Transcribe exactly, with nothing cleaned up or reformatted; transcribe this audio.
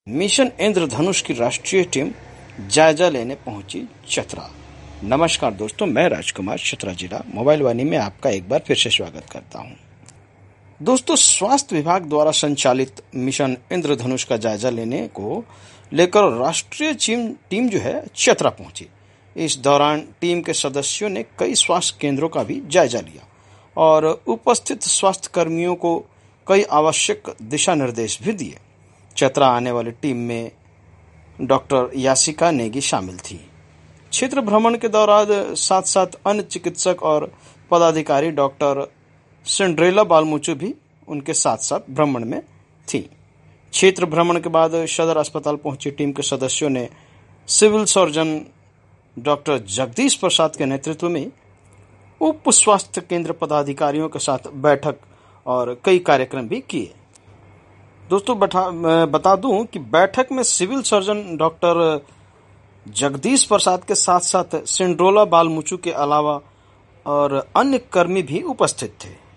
Mission इंद्रधनुष की राष्ट्रीय team जायजा लेने पहुंची चतरा। नमस्कार दोस्तों, मैं राजकुमार चतरा जिला मोबाइल वाणी में आपका एक बार फिर से स्वागत करता हूं। दोस्तों, स्वास्थ्य विभाग द्वारा संचालित मिशन इंद्रधनुष का जायजा लेने को लेकर राष्ट्रीय टीम टीम जो है चतरा पहुंची। इस दौरान टीम के सदस्यों ने कई स्वास्थ्य केंद्रों का भी जायजा लिया और उपस्थित स्वास्थ्य कर्मियों को कई आवश्यक दिशा निर्देश भी दिए। चतरा आने वाली टीम में डॉक्टर यासिका नेगी शामिल थी। क्षेत्र भ्रमण के दौरान साथ साथ अन्य चिकित्सक और पदाधिकारी डॉक्टर सिंड्रेला बालमुचु भी उनके साथ साथ भ्रमण में थी। क्षेत्र भ्रमण के बाद सदर अस्पताल पहुंची टीम के सदस्यों ने civil surgeon doctor Jagdish Prasad के नेतृत्व में उप स्वास्थ्य केंद्र पदाधिकारियों के साथ बैठक और कई कार्यक्रम भी किए। दोस्तों, बता दूं कि बैठक में civil surgeon doctor Jagdish Prasad के साथ साथ सिंड्रोला बालमुचु के अलावा और अन्य कर्मी भी उपस्थित थे।